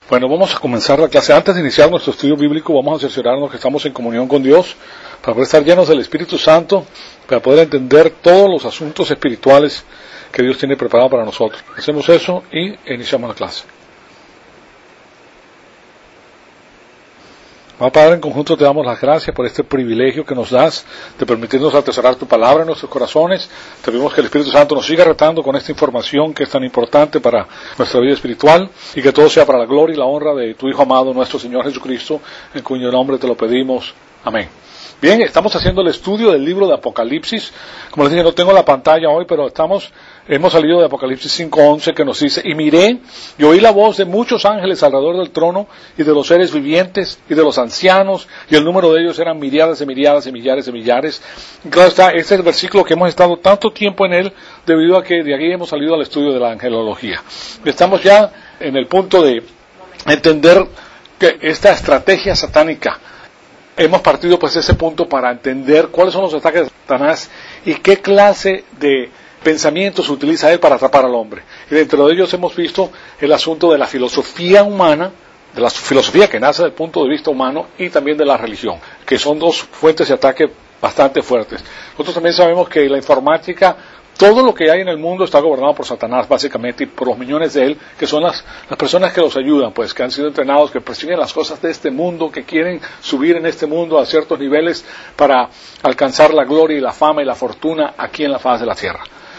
Bueno, vamos a comenzar la clase. Antes de iniciar nuestro estudio bíblico, vamos a cerciorarnos que estamos en comunión con Dios, para poder estar llenos del Espíritu Santo, para poder entender todos los asuntos espirituales que Dios tiene preparado para nosotros. Hacemos eso y iniciamos la clase. Padre, en conjunto te damos las gracias por este privilegio que nos das de permitirnos atesorar tu palabra en nuestros corazones. Te pedimos que el Espíritu Santo nos siga retando con esta información que es tan importante para nuestra vida espiritual y que todo sea para la gloria y la honra de tu Hijo amado, nuestro Señor Jesucristo, en cuyo nombre te lo pedimos. Amén. Bien, estamos haciendo el estudio del libro de Apocalipsis. Como les dije, no tengo la pantalla hoy, pero hemos salido de Apocalipsis 5:11, que nos dice: y miré y oí la voz de muchos ángeles alrededor del trono y de los seres vivientes y de los ancianos, y el número de ellos eran miríadas de miríadas y millares de millares. Y claro está, este es el versículo que hemos estado tanto tiempo en él, debido a que de aquí hemos salido al estudio de la angelología. Estamos ya en el punto de entender que esta estrategia satánica, hemos partido pues de ese punto para entender cuáles son los ataques de Satanás y qué clase de pensamientos utiliza él para atrapar al hombre. Y dentro de ellos hemos visto el asunto de la filosofía humana, de la filosofía que nace del punto de vista humano, y también de la religión, que son dos fuentes de ataque bastante fuertes. Nosotros también sabemos que la informática, todo lo que hay en el mundo está gobernado por Satanás, básicamente, y por los millones de él, que son las personas que los ayudan, pues, que han sido entrenados, que persiguen las cosas de este mundo, que quieren subir en este mundo a ciertos niveles para alcanzar la gloria y la fama y la fortuna aquí en la faz de la tierra.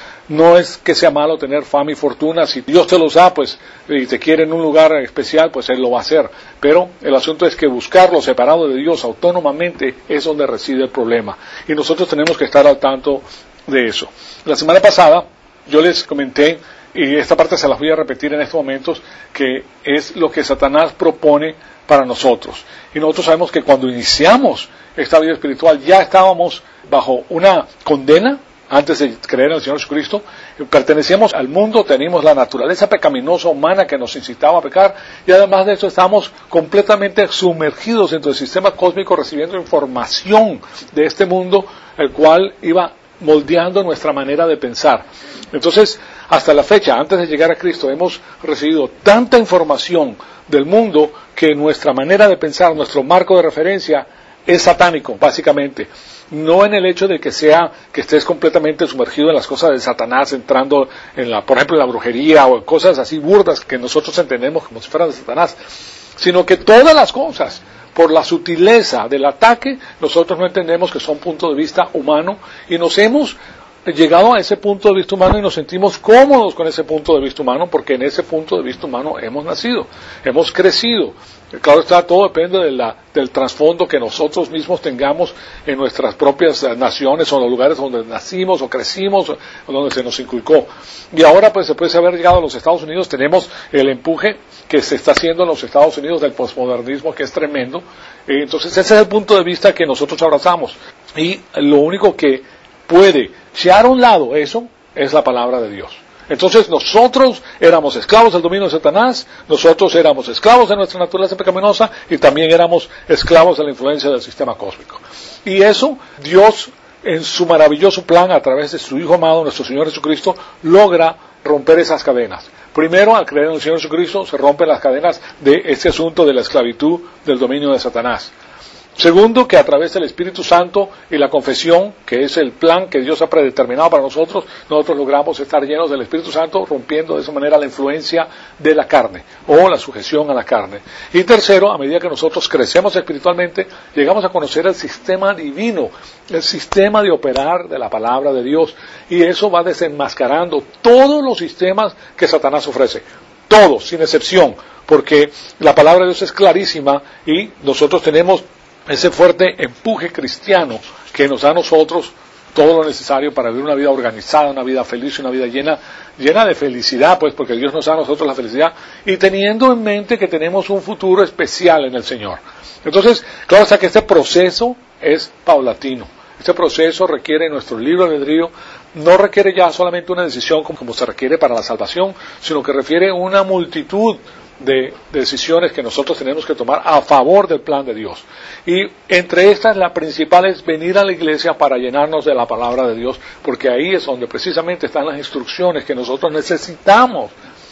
No es que sea malo tener fama y fortuna, si Dios te los da, pues, y te quiere en un lugar especial, pues Él lo va a hacer. Pero el asunto es que buscarlo separado de Dios autónomamente es donde reside el problema. Y nosotros tenemos que estar al tanto de eso. La semana pasada yo les comenté, y esta parte se las voy a repetir en estos momentos, que es lo que Satanás propone para nosotros. Y nosotros sabemos que cuando iniciamos esta vida espiritual ya estábamos bajo una condena. Antes de creer en el Señor Jesucristo, pertenecíamos al mundo, teníamos la naturaleza pecaminosa humana que nos incitaba a pecar, y además de eso estamos completamente sumergidos dentro del sistema cósmico, recibiendo información de este mundo, el cual iba moldeando nuestra manera de pensar. Entonces, hasta la fecha, antes de llegar a Cristo, hemos recibido tanta información del mundo que nuestra manera de pensar, nuestro marco de referencia es satánico, básicamente. No en el hecho de que estés completamente sumergido en las cosas de Satanás, entrando por ejemplo, en la brujería o en cosas así burdas que nosotros entendemos como si fueran de Satanás, sino que todas las cosas, por la sutileza del ataque, nosotros no entendemos que son punto de vista humano, y nos hemos llegado a ese punto de vista humano y nos sentimos cómodos con ese punto de vista humano, porque en ese punto de vista humano hemos nacido, hemos crecido. Claro está, todo depende del trasfondo que nosotros mismos tengamos en nuestras propias naciones, o en los lugares donde nacimos o crecimos, o donde se nos inculcó. Y ahora, pues, después de haber llegado a los Estados Unidos, tenemos el empuje que se está haciendo en los Estados Unidos del posmodernismo, que es tremendo. Entonces, ese es el punto de vista que nosotros abrazamos. Y lo único que puede echar a un lado eso es la palabra de Dios. Entonces nosotros éramos esclavos del dominio de Satanás, nosotros éramos esclavos de nuestra naturaleza pecaminosa, y también éramos esclavos de la influencia del sistema cósmico. Y eso, Dios, en su maravilloso plan, a través de su Hijo amado, nuestro Señor Jesucristo, logra romper esas cadenas. Primero, al creer en el Señor Jesucristo, se rompen las cadenas de este asunto de la esclavitud del dominio de Satanás. Segundo, que a través del Espíritu Santo y la confesión, que es el plan que Dios ha predeterminado para nosotros logramos estar llenos del Espíritu Santo, rompiendo de esa manera la influencia de la carne, o la sujeción a la carne. Y tercero, a medida que nosotros crecemos espiritualmente, llegamos a conocer el sistema divino, el sistema de operar de la palabra de Dios, y eso va desenmascarando todos los sistemas que Satanás ofrece, todos, sin excepción, porque la palabra de Dios es clarísima, y nosotros tenemos ese fuerte empuje cristiano que nos da a nosotros todo lo necesario para vivir una vida organizada, una vida feliz, una vida llena de felicidad, pues, porque Dios nos da a nosotros la felicidad, y teniendo en mente que tenemos un futuro especial en el Señor. Entonces, claro está que este proceso es paulatino. Este proceso requiere nuestro libre albedrío, no requiere ya solamente una decisión como se requiere para la salvación, sino que refiere una multitud de decisiones que nosotros tenemos que tomar a favor del plan de Dios. Y entre estas, la principal es venir a la iglesia para llenarnos de la palabra de Dios, porque ahí es donde precisamente están las instrucciones que nosotros necesitamos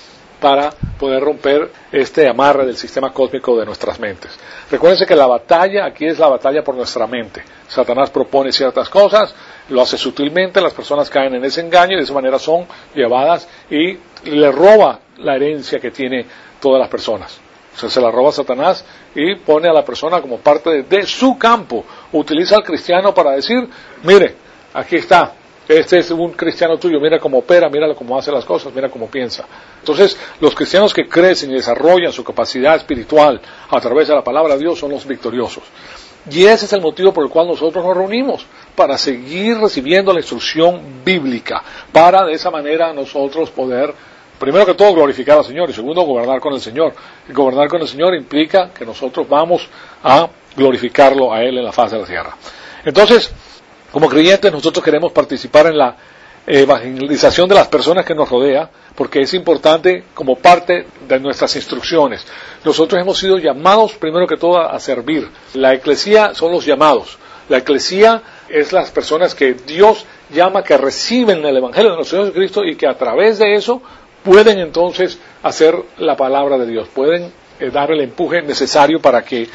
para poder romper este amarre del sistema cósmico de nuestras mentes. Recuérdense que la batalla aquí es la batalla por nuestra mente. Satanás propone ciertas cosas, lo hace sutilmente, las personas caen en ese engaño y de esa manera son llevadas y le roba la herencia que tiene todas las personas. O sea, se la roba Satanás y pone a la persona como parte de su campo. Utiliza al cristiano para decir, mire, aquí está, este es un cristiano tuyo, mira cómo opera, mira cómo hace las cosas, mira cómo piensa. Entonces, los cristianos que crecen y desarrollan su capacidad espiritual a través de la palabra de Dios son los victoriosos. Y ese es el motivo por el cual nosotros nos reunimos, para seguir recibiendo la instrucción bíblica, para de esa manera nosotros poder, primero que todo, glorificar al Señor, y segundo, gobernar con el Señor. Y gobernar con el Señor implica que nosotros vamos a glorificarlo a Él en la faz de la tierra. Entonces, como creyentes, nosotros queremos participar en la evangelización de las personas que nos rodea, porque es importante como parte de nuestras instrucciones. Nosotros hemos sido llamados, primero que todo, a servir. La eclesía son los llamados. La eclesía es las personas que Dios llama, que reciben el Evangelio de nuestro Señor Jesucristo y que a través de eso pueden entonces hacer la palabra de Dios, pueden dar el empuje necesario para que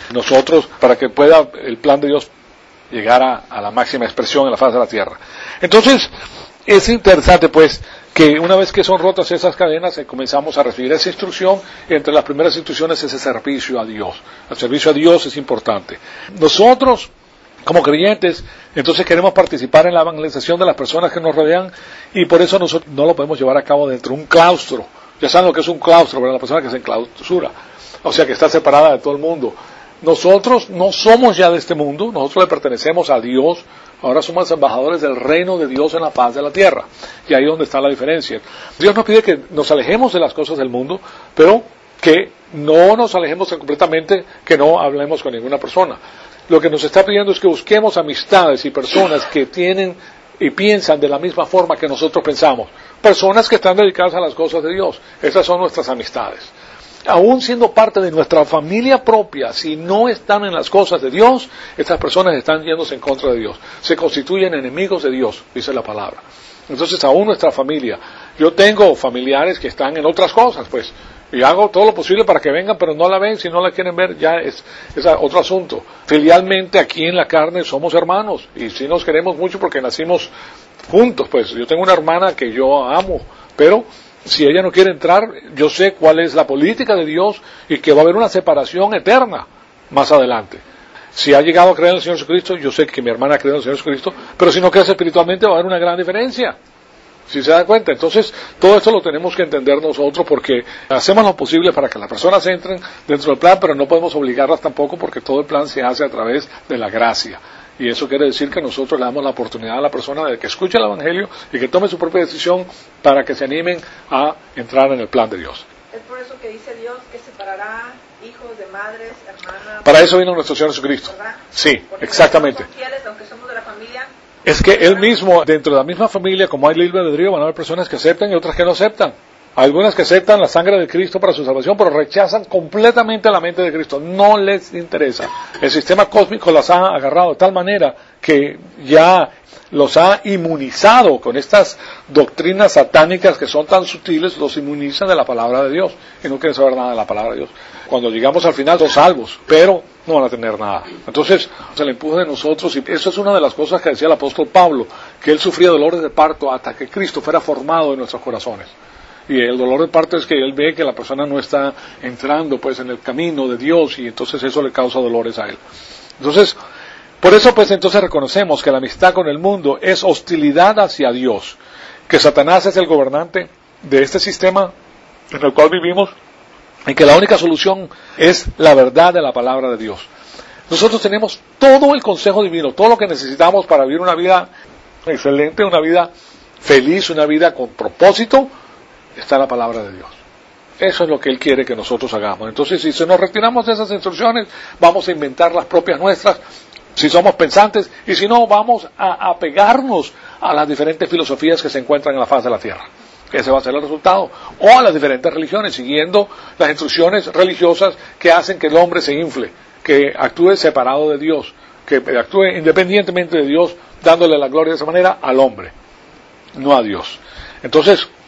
pueda el plan de Dios llegar a la máxima expresión en la faz de la tierra. Entonces, es interesante pues que una vez que son rotas esas cadenas, comenzamos a recibir esa instrucción, y entre las primeras instrucciones es el servicio a Dios. El servicio a Dios es importante. Nosotros, como creyentes, entonces queremos participar en la evangelización de las personas que nos rodean, y por eso nosotros no lo podemos llevar a cabo dentro de un claustro. Ya saben lo que es un claustro, ¿verdad? La persona que se enclausura, o sea que está separada de todo el mundo. Nosotros no somos ya de este mundo, nosotros le pertenecemos a Dios, ahora somos embajadores del reino de Dios en la faz de la tierra, y ahí es donde está la diferencia. Dios nos pide que nos alejemos de las cosas del mundo, pero que no nos alejemos completamente, que no hablemos con ninguna persona. Lo que nos está pidiendo es que busquemos amistades y personas que tienen y piensan de la misma forma que nosotros pensamos, personas que están dedicadas a las cosas de Dios. Esas son nuestras amistades. Aún siendo parte de nuestra familia propia, si no están en las cosas de Dios, estas personas están yéndose en contra de Dios. Se constituyen enemigos de Dios, dice la palabra. Entonces, aún nuestra familia. Yo tengo familiares que están en otras cosas, pues, y hago todo lo posible para que vengan, pero no la ven. Si no la quieren ver, ya es otro asunto. Filialmente, aquí en la carne somos hermanos, y sí nos queremos mucho porque nacimos juntos. Pues, yo tengo una hermana que yo amo, pero si ella no quiere entrar, yo sé cuál es la política de Dios y que va a haber una separación eterna más adelante. Si ha llegado a creer en el Señor Jesucristo, yo sé que mi hermana cree en el Señor Jesucristo, pero si no crece espiritualmente va a haber una gran diferencia. Si se da cuenta, entonces todo esto lo tenemos que entender nosotros, porque hacemos lo posible para que las personas entren dentro del plan, pero no podemos obligarlas tampoco, porque todo el plan se hace a través de la gracia. Y eso quiere decir que nosotros le damos la oportunidad a la persona de que escuche el Evangelio y que tome su propia decisión para que se animen a entrar en el plan de Dios. Es por eso que dice Dios que separará hijos de madres, hermanas. Para eso vino nuestro Señor Jesucristo. ¿Verdad? Sí, porque exactamente. Somos fieles, aunque somos de la familia. Es que Él mismo, dentro de la misma familia, como hay libre albedrío, van a haber personas que aceptan y otras que no aceptan. Algunas que aceptan la sangre de Cristo para su salvación, pero rechazan completamente la mente de Cristo. No les interesa. El sistema cósmico las ha agarrado de tal manera que ya los ha inmunizado con estas doctrinas satánicas que son tan sutiles, los inmunizan de la palabra de Dios y no quieren saber nada de la palabra de Dios. Cuando llegamos al final son salvos, pero no van a tener nada. Entonces, se le empuja de nosotros, y eso es una de las cosas que decía el apóstol Pablo, que él sufría dolores de parto hasta que Cristo fuera formado en nuestros corazones. Y el dolor de parto es que él ve que la persona no está entrando pues en el camino de Dios, y entonces eso le causa dolores a él. Entonces, por eso pues entonces reconocemos que la amistad con el mundo es hostilidad hacia Dios, que Satanás es el gobernante de este sistema en el cual vivimos, y que la única solución es la verdad de la palabra de Dios. Nosotros tenemos todo el consejo divino, todo lo que necesitamos para vivir una vida excelente, una vida feliz, una vida con propósito, está la palabra de Dios. Eso es lo que Él quiere que nosotros hagamos. Entonces, si nos retiramos de esas instrucciones, vamos a inventar las propias nuestras, si somos pensantes, y si no, vamos a apegarnos a las diferentes filosofías que se encuentran en la faz de la tierra. Ese va a ser el resultado. O a las diferentes religiones, siguiendo las instrucciones religiosas que hacen que el hombre se infle, que actúe separado de Dios, que actúe independientemente de Dios, dándole la gloria de esa manera al hombre, no a Dios. Entonces,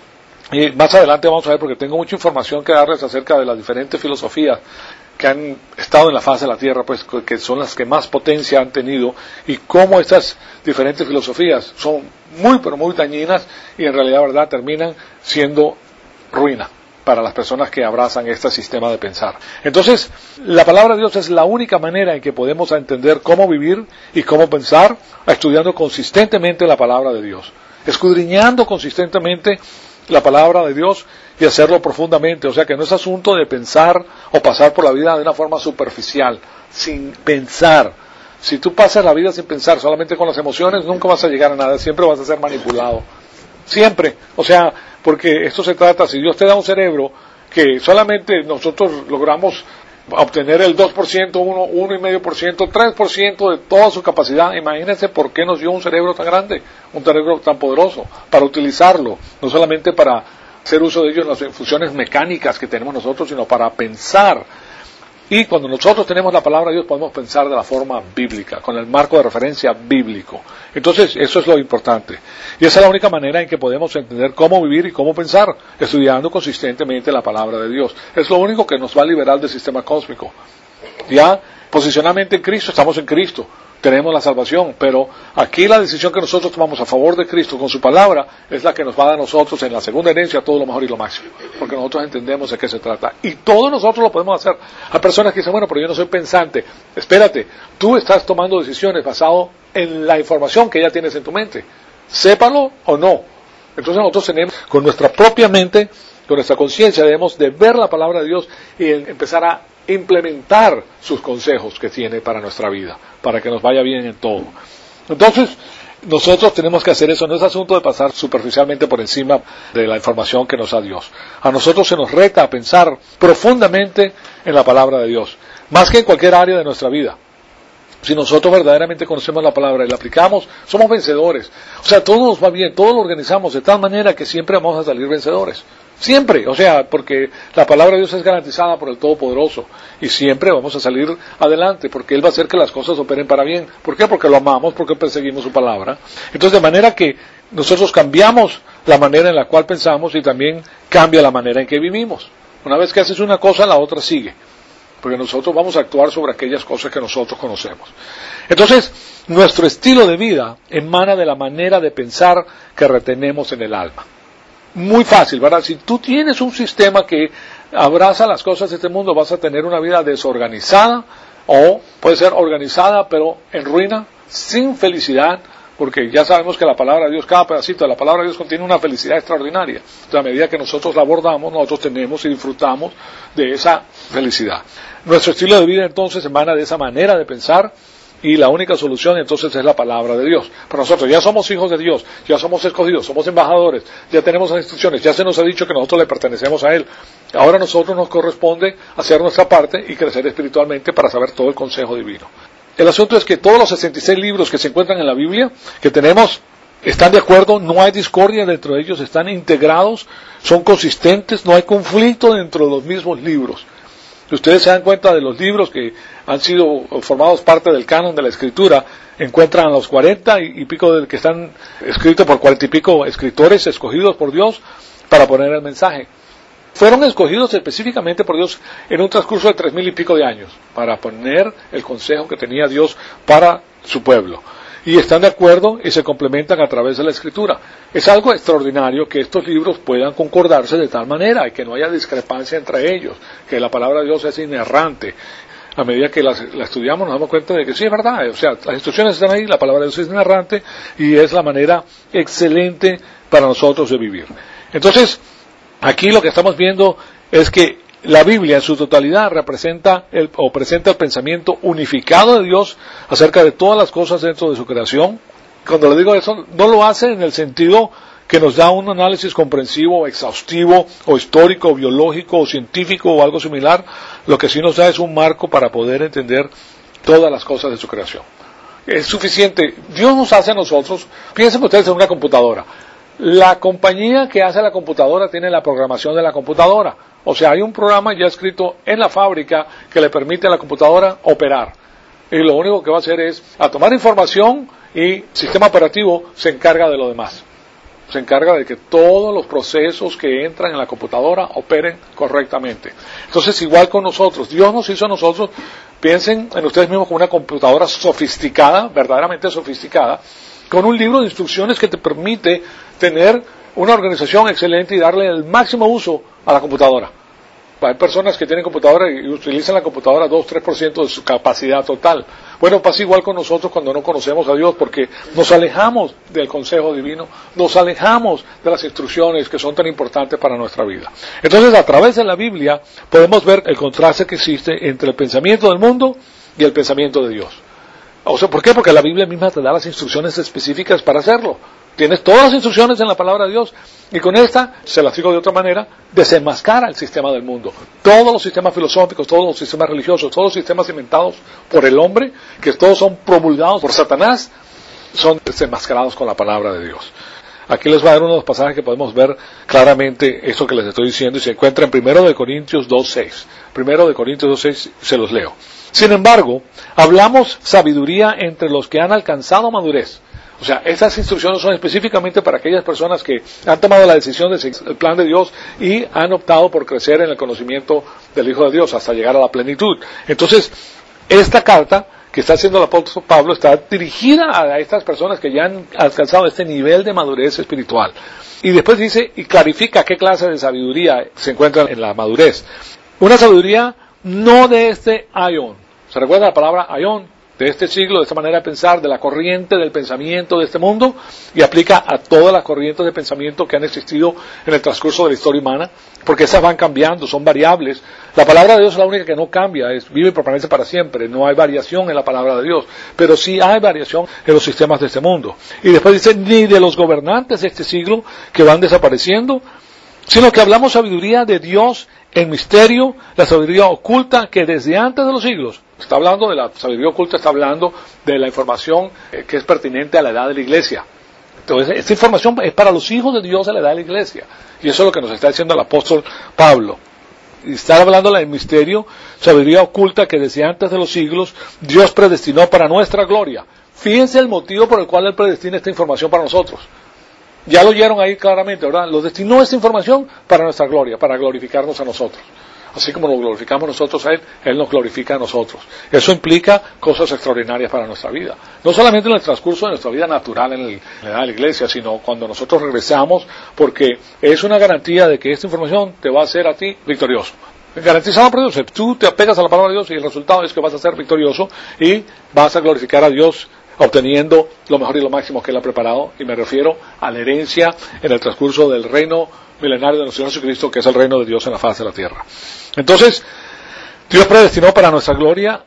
Y más adelante vamos a ver, porque tengo mucha información que darles acerca de las diferentes filosofías que han estado en la faz de la tierra, pues que son las que más potencia han tenido, y cómo estas diferentes filosofías son muy pero muy dañinas y en realidad, verdad, terminan siendo ruina para las personas que abrazan este sistema de pensar. Entonces, la palabra de Dios es la única manera en que podemos entender cómo vivir y cómo pensar, estudiando consistentemente la palabra de Dios, escudriñando consistentemente la palabra de Dios y hacerlo profundamente. O sea que no es asunto de pensar o pasar por la vida de una forma superficial, sin pensar. Si tú pasas la vida sin pensar, solamente con las emociones, nunca vas a llegar a nada, siempre vas a ser manipulado. Siempre. O sea, porque esto se trata, si Dios te da un cerebro que solamente nosotros logramos obtener el 2%, 1,5%, 3% de toda su capacidad, imagínense por qué nos dio un cerebro tan grande, un cerebro tan poderoso, para utilizarlo, no solamente para hacer uso de ello en las funciones mecánicas que tenemos nosotros, sino para pensar. Y cuando nosotros tenemos la palabra de Dios, podemos pensar de la forma bíblica, con el marco de referencia bíblico. Entonces, eso es lo importante. Y esa es la única manera en que podemos entender cómo vivir y cómo pensar, estudiando consistentemente la palabra de Dios. Es lo único que nos va a liberar del sistema cósmico. Ya, posicionalmente en Cristo, estamos en Cristo, tenemos la salvación, pero aquí la decisión que nosotros tomamos a favor de Cristo con su palabra es la que nos va a dar a nosotros en la segunda herencia todo lo mejor y lo máximo, porque nosotros entendemos de qué se trata, y todos nosotros lo podemos hacer. Hay personas que dicen, bueno, pero yo no soy pensante. Espérate, tú estás tomando decisiones basado en la información que ya tienes en tu mente, sépalo o no. Entonces nosotros tenemos, con nuestra propia mente, con nuestra conciencia, debemos de ver la palabra de Dios y empezar a implementar sus consejos que tiene para nuestra vida, para que nos vaya bien en todo. Entonces, nosotros tenemos que hacer eso, no es asunto de pasar superficialmente por encima de la información que nos da Dios. A nosotros se nos reta a pensar profundamente en la palabra de Dios, más que en cualquier área de nuestra vida. Si nosotros verdaderamente conocemos la palabra y la aplicamos, somos vencedores. O sea, todo nos va bien, todo lo organizamos de tal manera que siempre vamos a salir vencedores. Siempre, o sea, porque la palabra de Dios es garantizada por el Todopoderoso y siempre vamos a salir adelante porque Él va a hacer que las cosas operen para bien. ¿Por qué? Porque lo amamos, porque perseguimos su palabra. Entonces, de manera que nosotros cambiamos la manera en la cual pensamos y también cambia la manera en que vivimos. Una vez que haces una cosa, la otra sigue, porque nosotros vamos a actuar sobre aquellas cosas que nosotros conocemos. Entonces, nuestro estilo de vida emana de la manera de pensar que retenemos en el alma. Muy fácil, ¿verdad? Si tú tienes un sistema que abraza las cosas de este mundo, vas a tener una vida desorganizada, o puede ser organizada pero en ruina, sin felicidad, porque ya sabemos que la palabra de Dios, cada pedacito de la palabra de Dios contiene una felicidad extraordinaria. Entonces, a medida que nosotros la abordamos, nosotros tenemos y disfrutamos de esa felicidad. Nuestro estilo de vida entonces emana de esa manera de pensar, y la única solución entonces es la palabra de Dios. Pero nosotros ya somos hijos de Dios, ya somos escogidos, somos embajadores, ya tenemos las instrucciones, ya se nos ha dicho que nosotros le pertenecemos a Él. Ahora a nosotros nos corresponde hacer nuestra parte y crecer espiritualmente para saber todo el consejo divino. El asunto es que todos los 66 libros que se encuentran en la Biblia, que tenemos, están de acuerdo, no hay discordia dentro de ellos, están integrados, son consistentes, no hay conflicto dentro de los mismos libros. Si ustedes se dan cuenta de los libros que han sido formados parte del canon de la Escritura, encuentran a los 40 y pico que están escritos por 40 y pico escritores escogidos por Dios para poner el mensaje. Fueron escogidos específicamente por Dios en un transcurso de 3,000 y pico de años para poner el consejo que tenía Dios para su pueblo. Y están de acuerdo y se complementan a través de la Escritura. Es algo extraordinario que estos libros puedan concordarse de tal manera y que no haya discrepancia entre ellos, que la palabra de Dios es inerrante. A medida que la estudiamos nos damos cuenta de que sí es verdad, o sea, las instrucciones están ahí, la palabra de Dios es inerrante y es la manera excelente para nosotros de vivir. Entonces, aquí lo que estamos viendo es que la Biblia en su totalidad presenta el pensamiento unificado de Dios acerca de todas las cosas dentro de su creación. Cuando le digo eso, no lo hace en el sentido que nos da un análisis comprensivo, exhaustivo, o histórico, o biológico, o científico, o algo similar. Lo que sí nos da es un marco para poder entender todas las cosas de su creación. Es suficiente. Dios nos hace a nosotros, piensen ustedes en una computadora. La compañía que hace la computadora tiene la programación de la computadora. O sea, hay un programa ya escrito en la fábrica que le permite a la computadora operar. Y lo único que va a hacer es a tomar información y el sistema operativo se encarga de lo demás. se encarga de que todos los procesos que entran en la computadora operen correctamente. Entonces, igual con nosotros, Dios nos hizo a nosotros, piensen en ustedes mismos como una computadora sofisticada, verdaderamente sofisticada, con un libro de instrucciones que te permite tener una organización excelente y darle el máximo uso a la computadora. Hay personas que tienen computadora y utilizan la computadora 2-3% de su capacidad total. Bueno, pasa igual con nosotros cuando no conocemos a Dios, porque nos alejamos del consejo divino, nos alejamos de las instrucciones que son tan importantes para nuestra vida. Entonces, a través de la Biblia podemos ver el contraste que existe entre el pensamiento del mundo y el pensamiento de Dios. O sea, ¿por qué? Porque la Biblia misma te da las instrucciones específicas para hacerlo. Tienes todas las instrucciones en la palabra de Dios y con esta, se las digo de otra manera, desenmascara el sistema del mundo. Todos los sistemas filosóficos, todos los sistemas religiosos, todos los sistemas inventados por el hombre, que todos son promulgados por Satanás, son desenmascarados con la palabra de Dios. Aquí les voy a dar uno de los pasajes que podemos ver claramente esto que les estoy diciendo y se encuentra en 1 Corintios 2.6. 1 Corintios 2.6 se los leo. Sin embargo, hablamos sabiduría entre los que han alcanzado madurez. O sea, estas instrucciones son específicamente para aquellas personas que han tomado la decisión de seguir el plan de Dios y han optado por crecer en el conocimiento del Hijo de Dios hasta llegar a la plenitud. Entonces, esta carta que está haciendo el apóstol Pablo está dirigida a estas personas que ya han alcanzado este nivel de madurez espiritual. Y después dice y clarifica qué clase de sabiduría se encuentra en la madurez. Una sabiduría no de este aion. ¿Se recuerda la palabra aion? De este siglo, de esta manera de pensar, de la corriente del pensamiento de este mundo, y aplica a todas las corrientes de pensamiento que han existido en el transcurso de la historia humana, porque esas van cambiando, son variables. La palabra de Dios es la única que no cambia, vive y permanece para siempre, no hay variación en la palabra de Dios, pero sí hay variación en los sistemas de este mundo. Y después dice, ni de los gobernantes de este siglo que van desapareciendo, sino que hablamos sabiduría de Dios en misterio, la sabiduría oculta que desde antes de los siglos, está hablando de la sabiduría oculta, está hablando de la información que es pertinente a la edad de la iglesia. Entonces, esta información es para los hijos de Dios a la edad de la iglesia. Y eso es lo que nos está diciendo el apóstol Pablo. Y está hablando del misterio, sabiduría oculta que desde antes de los siglos Dios predestinó para nuestra gloria. Fíjense el motivo por el cual Él predestina esta información para nosotros. Ya lo oyeron ahí claramente, ¿verdad? Lo destinó esta información para nuestra gloria, para glorificarnos a nosotros. Así como nos glorificamos nosotros a Él, Él nos glorifica a nosotros. Eso implica cosas extraordinarias para nuestra vida. No solamente en el transcurso de nuestra vida natural en la edad de la iglesia, sino cuando nosotros regresamos, porque es una garantía de que esta información te va a hacer a ti victorioso. Garantizado por Dios. Tú te apegas a la palabra de Dios y el resultado es que vas a ser victorioso y vas a glorificar a Dios obteniendo lo mejor y lo máximo que Él ha preparado, y me refiero a la herencia en el transcurso del reino milenario de nuestro Señor Jesucristo, que es el reino de Dios en la faz de la tierra. Entonces, Dios predestinó para nuestra gloria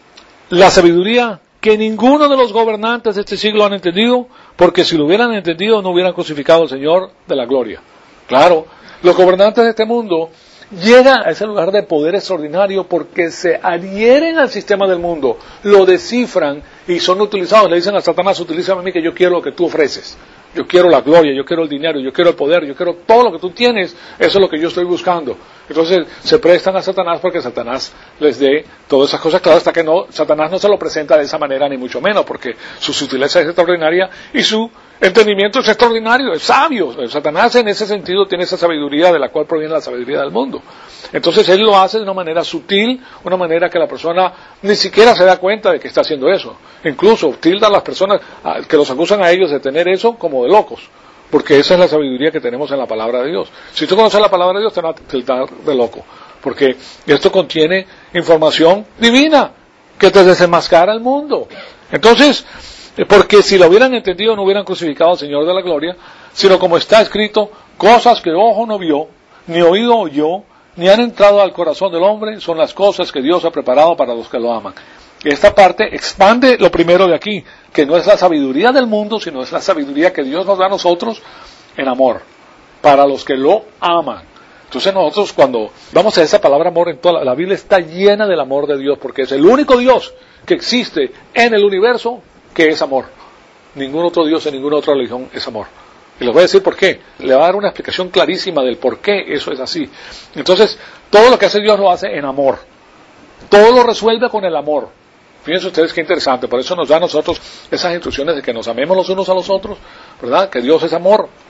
la sabiduría que ninguno de los gobernantes de este siglo han entendido, porque si lo hubieran entendido no hubieran crucificado al Señor de la gloria. Claro, los gobernantes de este mundo llegan a ese lugar de poder extraordinario porque se adhieren al sistema del mundo, lo descifran y son utilizados. Le dicen a Satanás, utilízame a mí que yo quiero lo que tú ofreces. Yo quiero la gloria, yo quiero el dinero, yo quiero el poder, yo quiero todo lo que tú tienes, eso es lo que yo estoy buscando. Entonces se prestan a Satanás porque Satanás les dé todas esas cosas, claro, hasta que Satanás no se lo presenta de esa manera, ni mucho menos, porque su sutileza es extraordinaria y su entendimiento es extraordinario, es sabio. Satanás en ese sentido tiene esa sabiduría de la cual proviene la sabiduría del mundo. Entonces él lo hace de una manera sutil, una manera que la persona ni siquiera se da cuenta de que está haciendo eso. Incluso tilda a las personas que los acusan a ellos de tener eso como de locos, porque esa es la sabiduría que tenemos en la palabra de Dios. Si tú conoces la palabra de Dios te van a tildar de loco, porque esto contiene información divina que te desenmascara el mundo. Entonces, porque si lo hubieran entendido no hubieran crucificado al Señor de la gloria, sino como está escrito, cosas que ojo no vio, ni oído oyó, ni han entrado al corazón del hombre, son las cosas que Dios ha preparado para los que lo aman. Esta parte expande lo primero de aquí, que no es la sabiduría del mundo, sino es la sabiduría que Dios nos da a nosotros en amor, para los que lo aman. Entonces nosotros cuando vamos a esa palabra amor, en toda la Biblia está llena del amor de Dios, porque es el único Dios que existe en el universo que es amor. Ningún otro Dios en ninguna otra religión es amor. Y les voy a decir por qué. Le va a dar una explicación clarísima del por qué eso es así. Entonces, todo lo que hace Dios lo hace en amor. Todo lo resuelve con el amor. Fíjense ustedes qué interesante. Por eso nos da a nosotros esas instrucciones de que nos amemos los unos a los otros, ¿verdad? Que Dios es amor.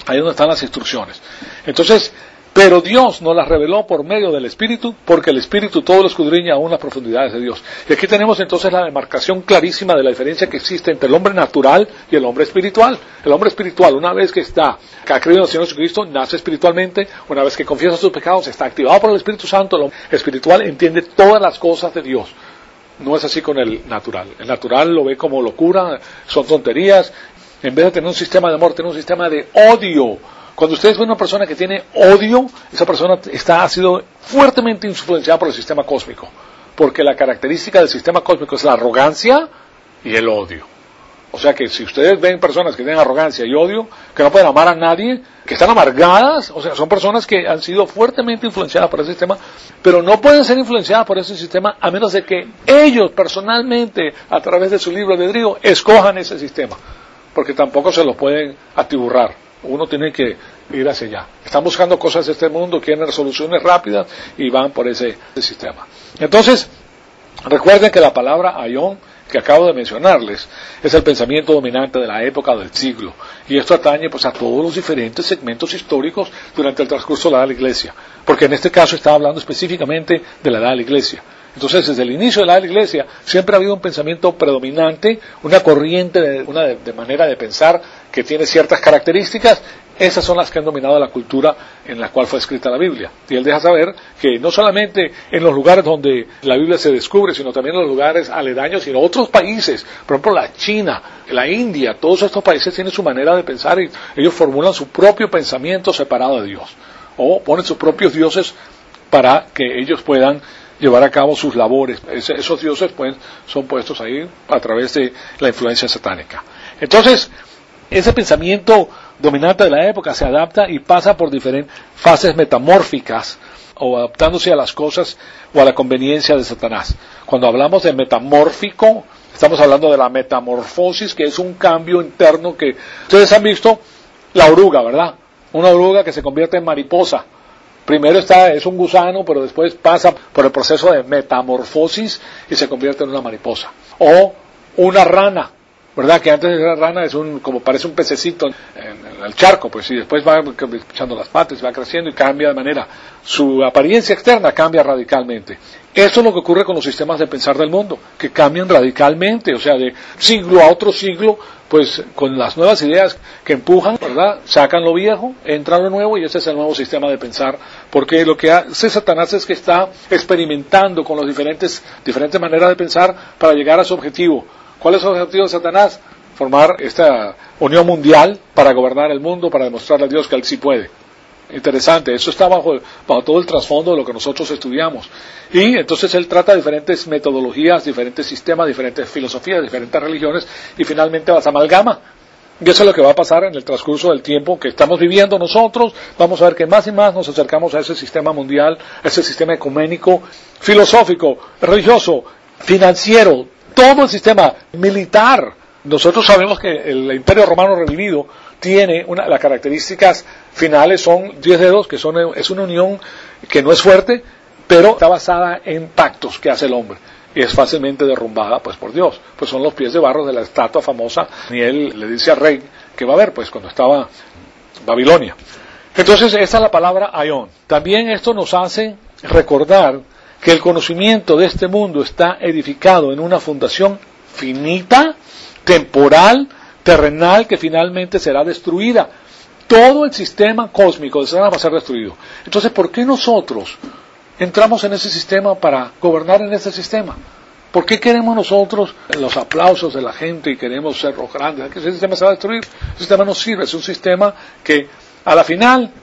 Ahí es donde están las instrucciones. Entonces, pero Dios nos las reveló por medio del Espíritu, porque el Espíritu todo lo escudriña aún las profundidades de Dios. Y aquí tenemos entonces la demarcación clarísima de la diferencia que existe entre el hombre natural y el hombre espiritual. El hombre espiritual, una vez que ha creído en el Señor Jesucristo, nace espiritualmente. Una vez que confiesa sus pecados, está activado por el Espíritu Santo. El hombre espiritual entiende todas las cosas de Dios. No es así con el natural. El natural lo ve como locura, son tonterías. En vez de tener un sistema de amor, tiene un sistema de odio. Cuando ustedes ven una persona que tiene odio, esa persona ha sido fuertemente influenciada por el sistema cósmico. Porque la característica del sistema cósmico es la arrogancia y el odio. O sea que si ustedes ven personas que tienen arrogancia y odio, que no pueden amar a nadie, que están amargadas, o sea, son personas que han sido fuertemente influenciadas por ese sistema, pero no pueden ser influenciadas por ese sistema a menos de que ellos personalmente, a través de su libre albedrío, escojan ese sistema. Porque tampoco se lo pueden atiburrar. Uno tiene que ir hacia allá. Están buscando cosas de este mundo, quieren resoluciones rápidas y van por ese sistema. Entonces, recuerden que la palabra aion, que acabo de mencionarles, es el pensamiento dominante de la época del siglo. Y esto atañe pues a todos los diferentes segmentos históricos durante el transcurso de la edad de la Iglesia. Porque en este caso está hablando específicamente de la edad de la Iglesia. Entonces, desde el inicio de la Iglesia, siempre ha habido un pensamiento predominante, una corriente, de manera de pensar que tiene ciertas características. Esas son las que han dominado la cultura en la cual fue escrita la Biblia. Y él deja saber que no solamente en los lugares donde la Biblia se descubre, sino también en los lugares aledaños y en otros países. Por ejemplo, la China, la India, todos estos países tienen su manera de pensar y ellos formulan su propio pensamiento separado de Dios. O ponen sus propios dioses para que ellos puedan llevar a cabo sus labores. Esos dioses pues, son puestos ahí a través de la influencia satánica. Entonces, ese pensamiento dominante de la época se adapta y pasa por diferentes fases metamórficas o adaptándose a las cosas o a la conveniencia de Satanás. Cuando hablamos de metamórfico, estamos hablando de la metamorfosis, que es un cambio interno que ustedes han visto la oruga, ¿verdad? Una oruga que se convierte en mariposa. Primero es un gusano, pero después pasa por el proceso de metamorfosis y se convierte en una mariposa. O una rana, ¿verdad? Que antes de la rana como parece un pececito en el charco, pues, y después va echando las patas, va creciendo y cambia de manera. Su apariencia externa cambia radicalmente. Esto es lo que ocurre con los sistemas de pensar del mundo, que cambian radicalmente, o sea, de siglo a otro siglo, pues con las nuevas ideas que empujan, ¿verdad? Sacan lo viejo, entra lo nuevo y ese es el nuevo sistema de pensar, porque lo que hace Satanás es que está experimentando con las diferentes maneras de pensar para llegar a su objetivo. ¿Cuál es el objetivo de Satanás? Formar esta unión mundial para gobernar el mundo, para demostrarle a Dios que él sí puede. Interesante, eso está bajo todo el trasfondo de lo que nosotros estudiamos. Y entonces él trata diferentes metodologías, diferentes sistemas, diferentes filosofías, diferentes religiones, y finalmente las amalgama. Y eso es lo que va a pasar en el transcurso del tiempo que estamos viviendo nosotros. Vamos a ver que más y más nos acercamos a ese sistema mundial, a ese sistema ecuménico, filosófico, religioso, financiero, todo el sistema militar. Nosotros sabemos que el Imperio Romano revivido tiene las características finales, son 10 dedos, que es una unión que no es fuerte, pero está basada en pactos que hace el hombre. Y es fácilmente derrumbada pues por Dios. Pues son los pies de barro de la estatua famosa. Y él le dice al rey que va a ver pues cuando estaba Babilonia. Entonces esta es la palabra aion. También esto nos hace recordar que el conocimiento de este mundo está edificado en una fundación finita, temporal, terrenal, que finalmente será destruida. Todo el sistema cósmico va a ser destruido. Entonces, ¿por qué nosotros entramos en ese sistema para gobernar en ese sistema? ¿Por qué queremos nosotros los aplausos de la gente y queremos ser los grandes? Ese sistema se va a destruir. Ese sistema no sirve. Es un sistema que a la final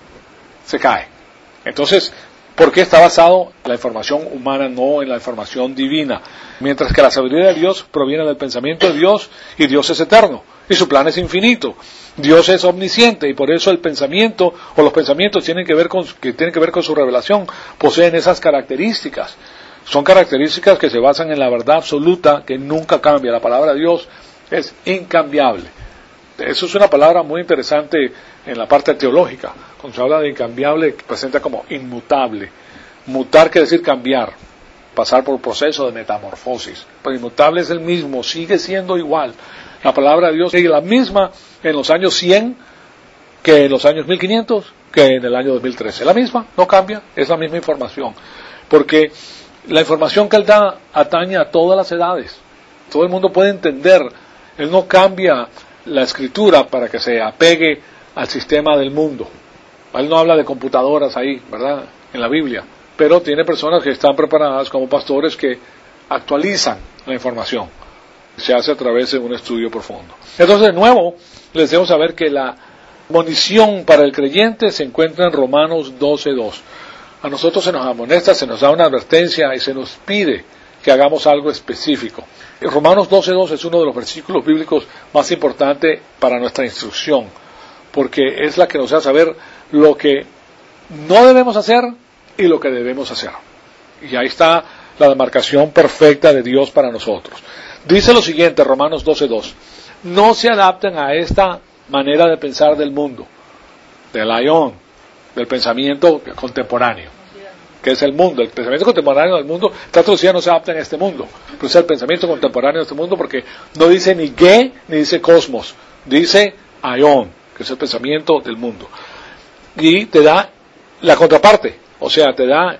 se cae. Entonces, ¿por qué está basado en la información humana, no en la información divina? Mientras que la sabiduría de Dios proviene del pensamiento de Dios, y Dios es eterno, y su plan es infinito. Dios es omnisciente, y por eso el pensamiento, o los pensamientos tienen que ver con su revelación, poseen esas características. Son características que se basan en la verdad absoluta, que nunca cambia. La palabra de Dios es incambiable. Eso es una palabra muy interesante en la parte teológica. Cuando se habla de incambiable, presenta como inmutable. Mutar quiere decir cambiar, pasar por un proceso de metamorfosis. Pero inmutable es el mismo, sigue siendo igual. La palabra de Dios es la misma en los años 100 que en los años 1500 que en el año 2013. La misma, no cambia, es la misma información. Porque la información que él da atañe a todas las edades. Todo el mundo puede entender. Él no cambia la escritura para que se apegue al sistema del mundo. Él no habla de computadoras ahí, ¿verdad?, en la Biblia. Pero tiene personas que están preparadas como pastores que actualizan la información. Se hace a través de un estudio profundo. Entonces, de nuevo, les debo saber que la munición para el creyente se encuentra en Romanos 12:2. A nosotros se nos amonesta, se nos da una advertencia y se nos pide que hagamos algo específico. Romanos 12:2 es uno de los versículos bíblicos más importantes para nuestra instrucción, porque es la que nos hace saber lo que no debemos hacer y lo que debemos hacer. Y ahí está la demarcación perfecta de Dios para nosotros. Dice lo siguiente, Romanos 12:2. No se adapten a esta manera de pensar del mundo, del aión, del pensamiento contemporáneo, que es el mundo. El pensamiento contemporáneo del mundo, está traducido, no se adapten a este mundo, pero es el pensamiento contemporáneo de este mundo porque no dice ni ge, ni dice cosmos, dice aión, que es el pensamiento del mundo. Y te da la contraparte, o sea, te da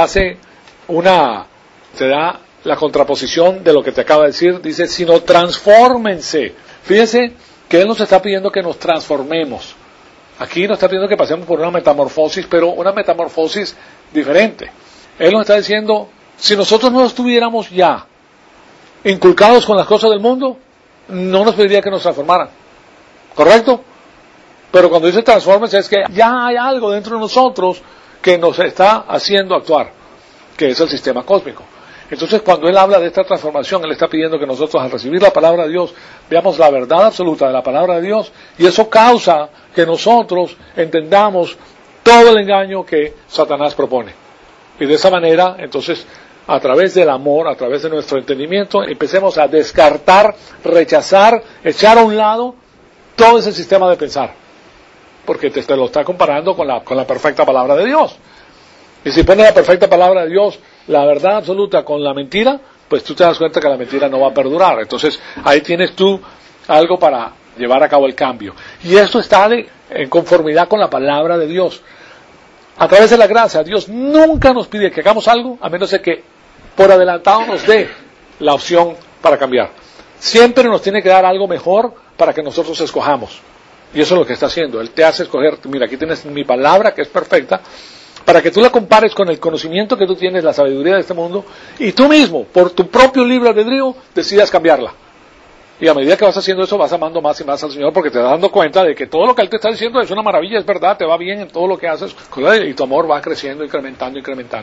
la contraposición de lo que te acaba de decir, dice, sino transfórmense. Fíjense que Él nos está pidiendo que nos transformemos. Aquí nos está pidiendo que pasemos por una metamorfosis, pero una metamorfosis diferente. Él nos está diciendo, si nosotros no estuviéramos ya inculcados con las cosas del mundo, no nos pediría que nos transformaran. ¿Correcto? Pero cuando dice transfórmense es que ya hay algo dentro de nosotros que nos está haciendo actuar, que es el sistema cósmico. Entonces, cuando Él habla de esta transformación, Él está pidiendo que nosotros, al recibir la palabra de Dios, veamos la verdad absoluta de la palabra de Dios, y eso causa que nosotros entendamos todo el engaño que Satanás propone. Y de esa manera, entonces, a través del amor, a través de nuestro entendimiento, empecemos a descartar, rechazar, echar a un lado todo ese sistema de pensar. Porque te lo está comparando con la perfecta palabra de Dios. Y si pones la perfecta palabra de Dios, la verdad absoluta con la mentira, pues tú te das cuenta que la mentira no va a perdurar. Entonces, ahí tienes tú algo para llevar a cabo el cambio. Y esto está en conformidad con la palabra de Dios. A través de la gracia, Dios nunca nos pide que hagamos algo, a menos de que por adelantado nos dé la opción para cambiar. Siempre nos tiene que dar algo mejor para que nosotros escojamos. Y eso es lo que está haciendo. Él te hace escoger, mira, aquí tienes mi palabra que es perfecta, para que tú la compares con el conocimiento que tú tienes, la sabiduría de este mundo, y tú mismo, por tu propio libre albedrío, decidas cambiarla. Y a medida que vas haciendo eso, vas amando más y más al Señor, porque te das dando cuenta de que todo lo que Él te está diciendo es una maravilla, es verdad, te va bien en todo lo que haces, y tu amor va creciendo, incrementando.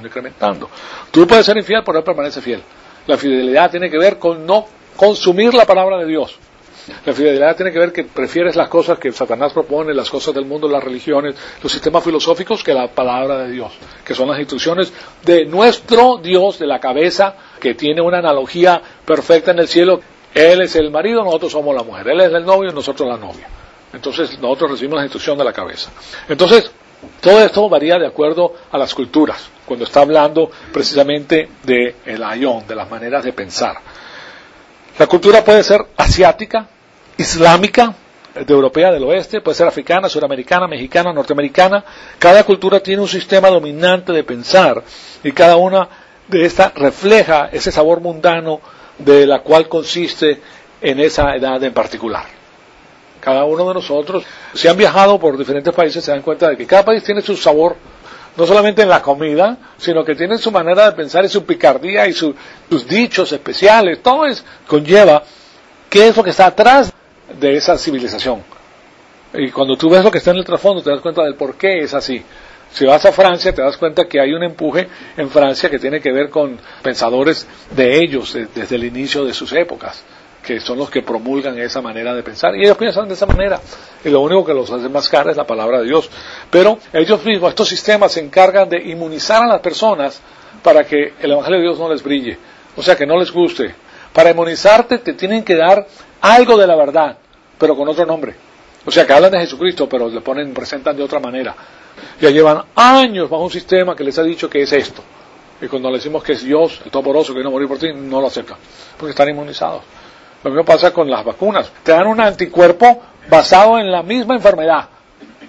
Tú puedes ser infiel, pero Él permanece fiel. La fidelidad tiene que ver con no consumir la palabra de Dios. La fidelidad tiene que ver que prefieres las cosas que Satanás propone, las cosas del mundo, las religiones, los sistemas filosóficos, que la palabra de Dios, que son las instrucciones de nuestro Dios, de la cabeza, que tiene una analogía perfecta en el cielo. Él es el marido, nosotros somos la mujer. Él es el novio, nosotros la novia. Entonces nosotros recibimos la instrucción de la cabeza. Entonces, todo esto varía de acuerdo a las culturas, cuando está hablando precisamente del ayón, de las maneras de pensar. La cultura puede ser asiática, islámica, europea del oeste, puede ser africana, suramericana, mexicana, norteamericana. Cada cultura tiene un sistema dominante de pensar y cada una de estas refleja ese sabor mundano de la cual consiste en esa edad en particular. Cada uno de nosotros, si han viajado por diferentes países, se dan cuenta de que cada país tiene su sabor, no solamente en la comida, sino que tienen su manera de pensar y su picardía y sus dichos especiales. Todo eso conlleva qué es lo que está atrás de esa civilización. Y cuando tú ves lo que está en el trasfondo, te das cuenta del por qué es así. Si vas a Francia, te das cuenta que hay un empuje en Francia que tiene que ver con pensadores de ellos desde el inicio de sus épocas, que son los que promulgan esa manera de pensar, y ellos piensan de esa manera, y lo único que los hace más cara es la palabra de Dios. Pero ellos mismos, estos sistemas, se encargan de inmunizar a las personas para que el Evangelio de Dios no les brille, o sea, que no les guste. Para inmunizarte te tienen que dar algo de la verdad, pero con otro nombre. O sea, que hablan de Jesucristo, pero le presentan de otra manera. Ya llevan años bajo un sistema que les ha dicho que es esto. Y cuando le decimos que es Dios, el Todopoderoso, que vino a morir por ti, no lo aceptan, porque están inmunizados. Lo mismo pasa con las vacunas. Te dan un anticuerpo basado en la misma enfermedad.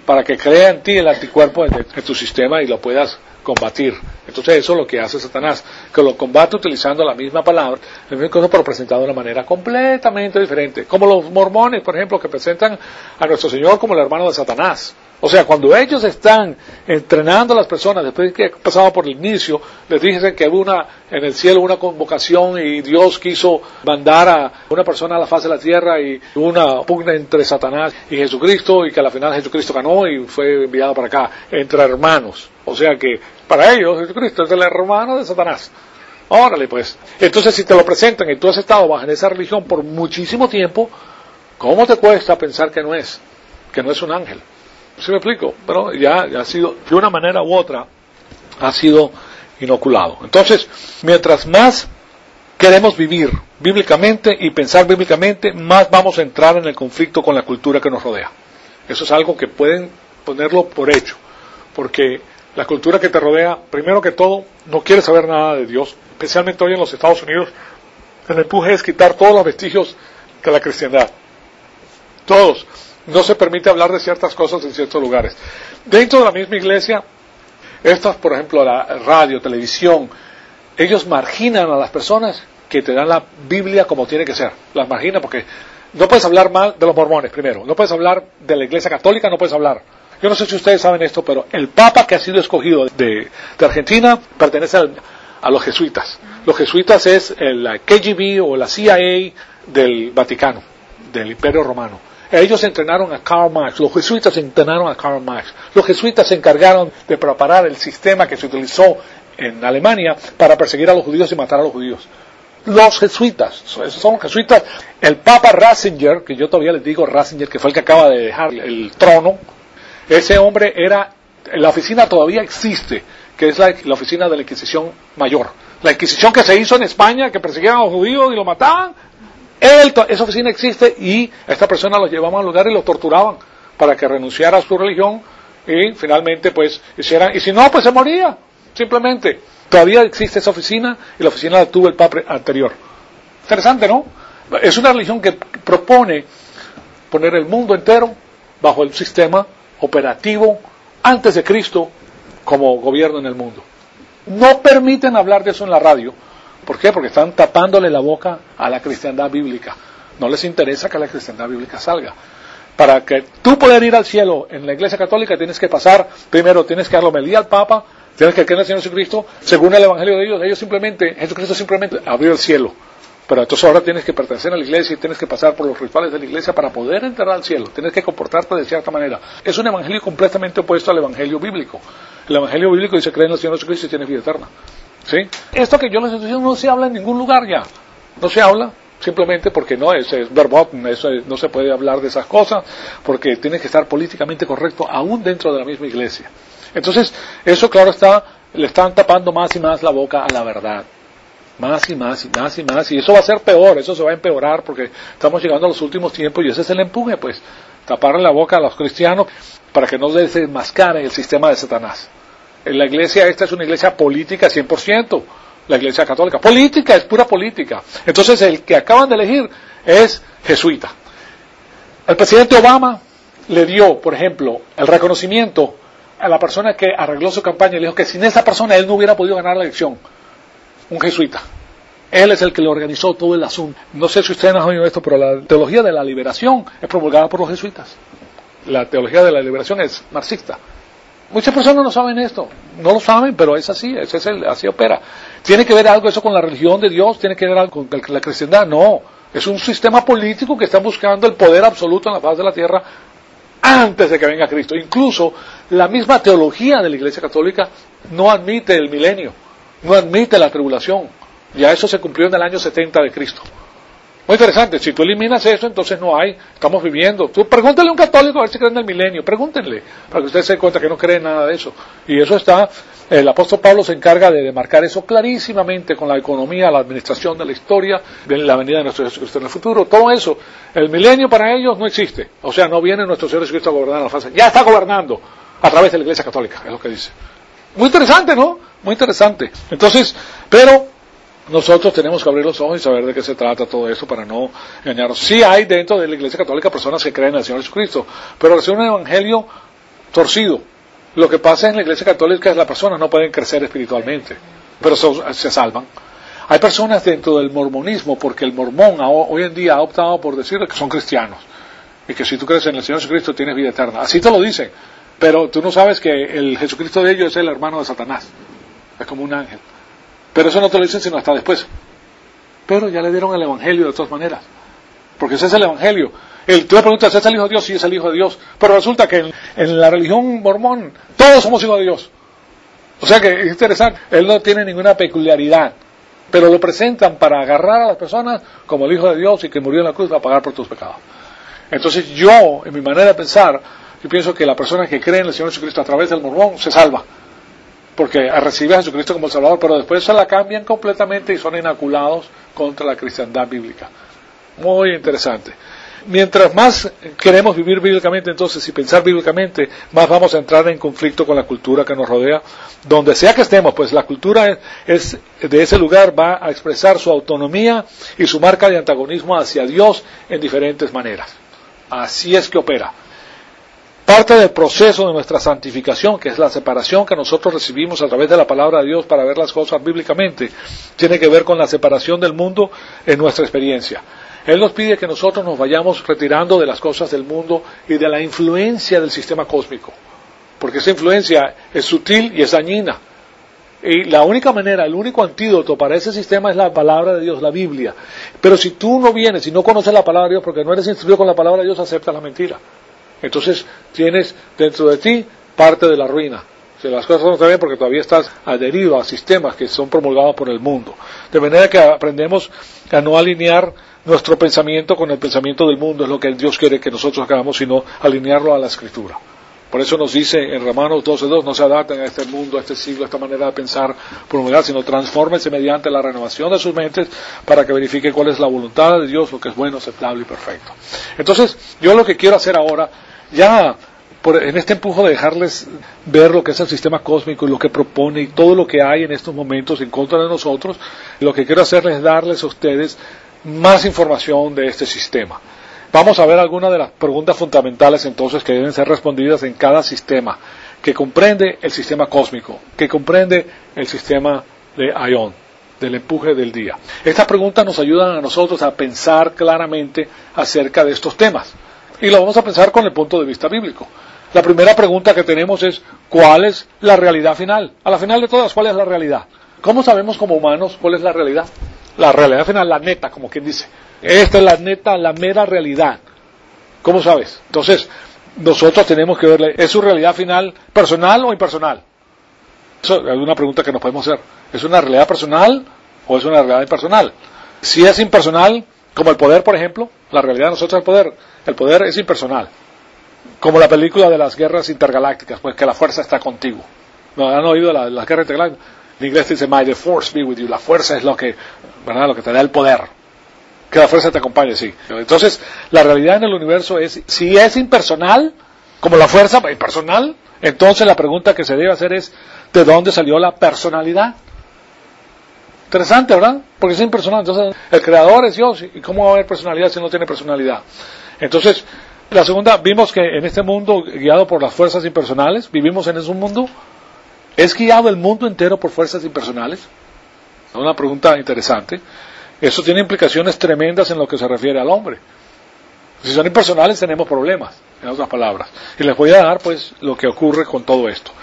para que crea en ti el anticuerpo en tu sistema y lo puedas combatir. Entonces eso es lo que hace Satanás, que lo combate utilizando la misma palabra, la misma cosa, pero presentado de una manera completamente diferente. Como los mormones, por ejemplo, que presentan a nuestro Señor como el hermano de Satanás. O sea, cuando ellos están entrenando a las personas, después de que han pasado por el inicio, les dicen que hubo en el cielo una convocación y Dios quiso mandar a una persona a la faz de la tierra y hubo una pugna entre Satanás y Jesucristo, y que al final Jesucristo ganó y fue enviado para acá, entre hermanos. O sea que para ellos Jesucristo es el hermano de Satanás. Órale pues. Entonces si te lo presentan y tú has estado bajo esa religión por muchísimo tiempo, ¿cómo te cuesta pensar que no es un ángel? ¿Sí me explico? Pero ya ha sido, de una manera u otra, ha sido inoculado. Entonces, mientras más queremos vivir bíblicamente y pensar bíblicamente, más vamos a entrar en el conflicto con la cultura que nos rodea. Eso es algo que pueden ponerlo por hecho, porque la cultura que te rodea, primero que todo, no quiere saber nada de Dios, especialmente hoy en los Estados Unidos. El empuje es quitar todos los vestigios de la cristiandad. Todos. No se permite hablar de ciertas cosas en ciertos lugares. Dentro de la misma iglesia, estas, por ejemplo, la radio, televisión, ellos marginan a las personas que te dan la Biblia como tiene que ser. Las marginan porque no puedes hablar mal de los mormones, primero. No puedes hablar de la iglesia católica, no puedes hablar. Yo no sé si ustedes saben esto, pero el Papa que ha sido escogido de Argentina pertenece a los jesuitas. Los jesuitos es el KGB o la CIA del Vaticano, del Imperio Romano. Ellos entrenaron a Karl Marx, los jesuitas entrenaron a Karl Marx. Los jesuitas se encargaron de preparar el sistema que se utilizó en Alemania para perseguir a los judíos y matar a los judíos. Los jesuitas, esos son los jesuitas. El Papa Ratzinger, que yo todavía les digo Ratzinger, que fue el que acaba de dejar el trono, ese hombre la oficina todavía existe, que es la oficina de la Inquisición Mayor. La Inquisición que se hizo en España, que perseguían a los judíos y los mataban. Esa oficina existe y a esta persona lo llevaban al lugar y lo torturaban para que renunciara a su religión y finalmente pues hicieran, y si no pues se moría, simplemente. Todavía existe esa oficina y la oficina la tuvo el Papa anterior. Interesante, ¿no? Es una religión que propone poner el mundo entero bajo el sistema operativo antes de Cristo como gobierno en el mundo. No permiten hablar de eso en la radio. ¿Por qué? Porque están tapándole la boca a la cristiandad bíblica. No les interesa que la cristiandad bíblica salga. Para que tú puedas ir al cielo en la iglesia católica tienes que pasar, primero tienes que dar la homilía al Papa, tienes que creer en el Señor Jesucristo, según el Evangelio de Jesucristo simplemente abrió el cielo. Pero entonces ahora tienes que pertenecer a la iglesia y tienes que pasar por los rituales de la iglesia para poder entrar al cielo. Tienes que comportarte de cierta manera. Es un evangelio completamente opuesto al evangelio bíblico. El evangelio bíblico dice cree en el Señor Jesucristo y tienes vida eterna. ¿Sí? Esto que yo les estoy diciendo no se habla en ningún lugar ya. No se habla simplemente porque no es verboten, no se puede hablar de esas cosas porque tiene que estar políticamente correcto aún dentro de la misma iglesia. Entonces, eso claro está, le están tapando más y más la boca a la verdad. Más y más y más y más, y eso va a ser peor, eso se va a empeorar porque estamos llegando a los últimos tiempos y ese es el empuje, pues, taparle la boca a los cristianos para que no les desenmascaren el sistema de Satanás. En la iglesia esta es una iglesia política 100%, la iglesia católica, política, es pura política. Entonces el que acaban de elegir es jesuita. El presidente Obama le dio, por ejemplo, el reconocimiento a la persona que arregló su campaña y le dijo que sin esa persona él no hubiera podido ganar la elección. Un jesuita. Él es el que le organizó todo el asunto. No sé si ustedes han oído esto, pero la teología de la liberación es promulgada por los jesuitas. La teología de la liberación es marxista. Muchas personas no saben esto, no lo saben, pero es así, así opera. ¿Tiene que ver algo eso con la religión de Dios? ¿Tiene que ver algo con la cristiandad? No, es un sistema político que está buscando el poder absoluto en la faz de la tierra antes de que venga Cristo. Incluso la misma teología de la Iglesia Católica no admite el milenio. No admite la tribulación. Ya eso se cumplió en el año 70 de Cristo. Muy interesante. Si tú eliminas eso, entonces no hay. Estamos viviendo. Tú pregúntale a un católico a ver si cree en el milenio. Pregúntenle. Para que ustedes se den cuenta que no creen nada de eso. Y eso está. El apóstol Pablo se encarga de demarcar eso clarísimamente con la economía, la administración de la historia, de la venida de nuestro Jesucristo en el futuro. Todo eso. El milenio para ellos no existe. O sea, no viene nuestro Señor Jesucristo a gobernar la fase. Ya está gobernando a través de la Iglesia Católica. Es lo que dice. Muy interesante, ¿no? Muy interesante. Entonces, pero nosotros tenemos que abrir los ojos y saber de qué se trata todo eso para no engañarnos. Sí hay dentro de la Iglesia Católica personas que creen en el Señor Jesucristo, pero es un evangelio torcido. Lo que pasa en la Iglesia Católica es que las personas no pueden crecer espiritualmente, pero se salvan. Hay personas dentro del mormonismo, porque el mormón hoy en día ha optado por decir que son cristianos, y que si tú crees en el Señor Jesucristo tienes vida eterna. Así te lo dicen, pero tú no sabes que el Jesucristo de ellos es el hermano de Satanás, es como un ángel. Pero eso no te lo dicen sino hasta después. Pero ya le dieron el Evangelio de todas maneras, porque ese es el Evangelio. Tú le preguntas, ¿es el Hijo de Dios? Sí, es el Hijo de Dios. Pero resulta que en la religión mormón todos somos hijos de Dios. O sea que es interesante, él no tiene ninguna peculiaridad, pero lo presentan para agarrar a las personas como el Hijo de Dios y que murió en la cruz para pagar por tus pecados. Entonces yo, en mi manera de pensar, yo pienso que la persona que cree en el Señor Jesucristo a través del mormón se salva, porque recibe a Jesucristo como el Salvador, pero después se la cambian completamente y son inoculados contra la cristiandad bíblica. Muy interesante. Mientras más queremos vivir bíblicamente entonces y pensar bíblicamente, más vamos a entrar en conflicto con la cultura que nos rodea. Donde sea que estemos, pues la cultura es de ese lugar va a expresar su autonomía y su marca de antagonismo hacia Dios en diferentes maneras. Así es que opera. Parte del proceso de nuestra santificación, que es la separación que nosotros recibimos a través de la palabra de Dios para ver las cosas bíblicamente, tiene que ver con la separación del mundo en nuestra experiencia. Él nos pide que nosotros nos vayamos retirando de las cosas del mundo y de la influencia del sistema cósmico, porque esa influencia es sutil y es dañina. Y la única manera, el único antídoto para ese sistema es la palabra de Dios, la Biblia. Pero si tú no vienes y no conoces la palabra de Dios, porque no eres instruido con la palabra de Dios, aceptas la mentira. Entonces tienes dentro de ti parte de la ruina. Si las cosas no están bien porque todavía estás adherido a sistemas que son promulgados por el mundo. De manera que aprendemos a no alinear nuestro pensamiento con el pensamiento del mundo, es lo que Dios quiere que nosotros hagamos, sino alinearlo a la Escritura. Por eso nos dice en Romanos 12:2, no se adapten a este mundo, a este siglo, a esta manera de pensar promulgar, sino transfórmense mediante la renovación de sus mentes para que verifiquen cuál es la voluntad de Dios, lo que es bueno, aceptable y perfecto. Entonces, yo lo que quiero hacer ahora, ya en este empujo de dejarles ver lo que es el sistema cósmico y lo que propone y todo lo que hay en estos momentos en contra de nosotros, lo que quiero hacerles es darles a ustedes más información de este sistema. Vamos a ver algunas de las preguntas fundamentales entonces que deben ser respondidas en cada sistema, que comprende el sistema cósmico, que comprende el sistema de Aion, del empuje del día. Estas preguntas nos ayudan a nosotros a pensar claramente acerca de estos temas. Y lo vamos a pensar con el punto de vista bíblico. La primera pregunta que tenemos es, ¿cuál es la realidad final? A la final de todas, ¿cuál es la realidad? ¿Cómo sabemos como humanos cuál es la realidad? La realidad final, la neta, como quien dice. Esta es la neta, la mera realidad. ¿Cómo sabes? Entonces, nosotros tenemos que verle, ¿es su realidad final personal o impersonal? Eso es una pregunta que nos podemos hacer. ¿Es una realidad personal o es una realidad impersonal? Si es impersonal, como el poder, por ejemplo, la realidad de nosotros es el poder es impersonal. Como la película de las guerras intergalácticas, pues que la fuerza está contigo. ¿No han oído las guerras intergalácticas? En inglés dice, "May the force be with you". La fuerza es lo que te da el poder. Que la fuerza te acompañe, sí. Entonces, la realidad en el universo es, si es impersonal, como la fuerza impersonal, entonces la pregunta que se debe hacer es, ¿de dónde salió la personalidad? Interesante, ¿verdad? Porque es impersonal. Entonces, el creador es Dios. ¿Y cómo va a haber personalidad si no tiene personalidad? Entonces, la segunda, vimos que en este mundo guiado por las fuerzas impersonales, vivimos en ese mundo. ¿Es guiado el mundo entero por fuerzas impersonales? Una pregunta interesante. Eso tiene implicaciones tremendas en lo que se refiere al hombre. Si son impersonales tenemos problemas, en otras palabras. Y les voy a dar pues lo que ocurre con todo esto.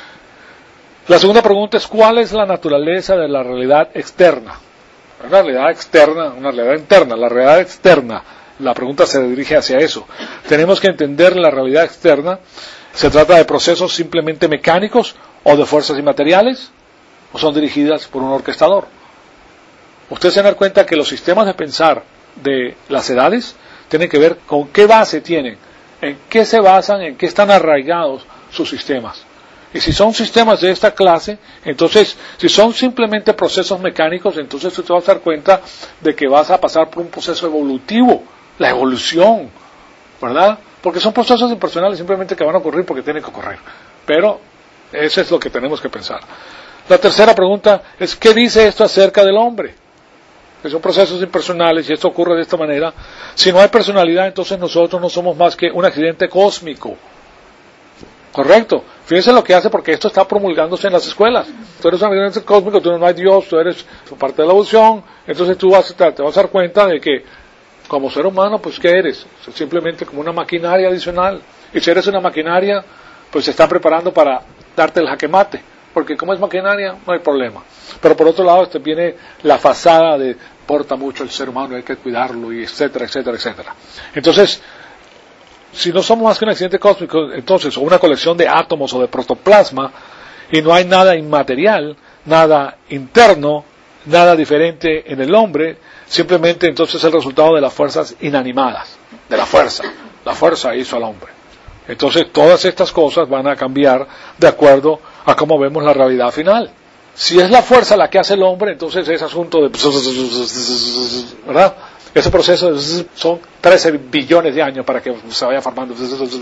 La segunda pregunta es, ¿cuál es la naturaleza de la realidad externa? Una realidad externa, una realidad interna. La realidad externa, la pregunta se dirige hacia eso. Tenemos que entender la realidad externa. ¿Se trata de procesos simplemente mecánicos o de fuerzas inmateriales? ¿O son dirigidas por un orquestador? Ustedes se dan cuenta que los sistemas de pensar de las edades tienen que ver con qué base tienen, en qué se basan, en qué están arraigados sus sistemas. Y si son sistemas de esta clase, entonces, si son simplemente procesos mecánicos, entonces tú te vas a dar cuenta de que vas a pasar por un proceso evolutivo, la evolución, ¿verdad? Porque son procesos impersonales simplemente que van a ocurrir porque tienen que ocurrir. Pero eso es lo que tenemos que pensar. La tercera pregunta es, ¿qué dice esto acerca del hombre? Que son procesos impersonales y esto ocurre de esta manera. Si no hay personalidad, entonces nosotros no somos más que un accidente cósmico. Correcto. Fíjense lo que hace, porque esto está promulgándose en las escuelas. Tú eres un agente cósmico, tú no hay Dios, tú eres parte de la evolución. Entonces tú te vas a dar cuenta de que como ser humano, pues ¿qué eres? Simplemente como una maquinaria adicional. Y si eres una maquinaria, pues se están preparando para darte el jaque mate. Porque como es maquinaria, no hay problema. Pero por otro lado, viene la fachada de importa mucho el ser humano, hay que cuidarlo, y etcétera, etcétera, etcétera. Entonces, si no somos más que un accidente cósmico, entonces, o una colección de átomos o de protoplasma, y no hay nada inmaterial, nada interno, nada diferente en el hombre, simplemente entonces es el resultado de las fuerzas inanimadas, de la fuerza. La fuerza hizo al hombre. Entonces, todas estas cosas van a cambiar de acuerdo a cómo vemos la realidad final. Si es la fuerza la que hace el hombre, entonces es asunto de... ¿verdad? Ese proceso son 13 billones de años para que se vaya formando.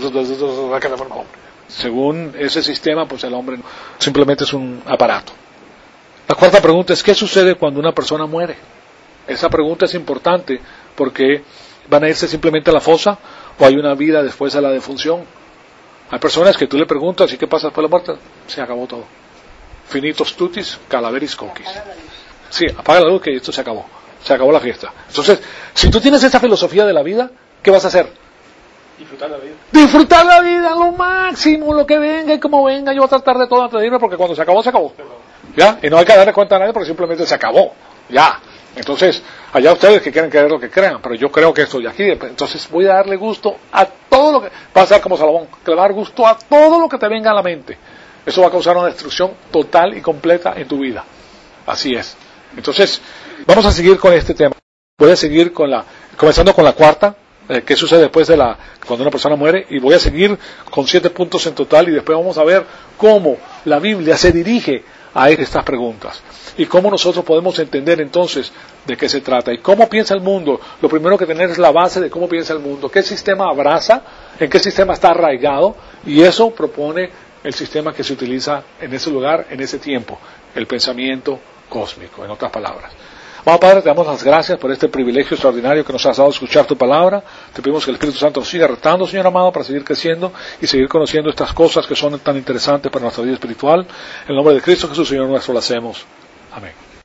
Según ese sistema, pues el hombre simplemente es un aparato. La cuarta pregunta es, ¿qué sucede cuando una persona muere? Esa pregunta es importante porque ¿van a irse simplemente a la fosa o hay una vida después de la defunción? Hay personas que tú le preguntas, ¿y qué pasa después de la muerte? Se acabó todo. Finitos tutis, calaveris coquis. Sí, apaga la luz que esto se acabó. Se acabó la fiesta. Entonces, si tú tienes esa filosofía de la vida, ¿qué vas a hacer? Disfrutar la vida. Disfrutar la vida, lo máximo, lo que venga y como venga. Yo voy a tratar de todo antes de irme porque cuando se acabó, se acabó. ¿Ya? Y no hay que darle cuenta a nadie porque simplemente se acabó. Ya. Entonces, allá ustedes que quieren creer lo que crean, pero yo creo que esto de aquí, entonces voy a darle gusto a todo lo que... Va a ser como Salomón, que le va a dar gusto a todo lo que te venga a la mente. Eso va a causar una destrucción total y completa en tu vida. Así es. Entonces, vamos a seguir con este tema. Voy a seguir comenzando con la cuarta, qué sucede después de cuando una persona muere, y voy a seguir con 7 puntos en total, y después vamos a ver cómo la Biblia se dirige a estas preguntas, y cómo nosotros podemos entender entonces de qué se trata, y cómo piensa el mundo. Lo primero que tener es la base de cómo piensa el mundo, qué sistema abraza, en qué sistema está arraigado, y eso propone el sistema que se utiliza en ese lugar, en ese tiempo, el pensamiento cósmico, en otras palabras. Vamos, Padre, te damos las gracias por este privilegio extraordinario que nos has dado de escuchar tu palabra. Te pedimos que el Espíritu Santo nos siga retando, Señor amado, para seguir creciendo y seguir conociendo estas cosas que son tan interesantes para nuestra vida espiritual. En el nombre de Cristo Jesús, Señor nuestro, lo hacemos. Amén.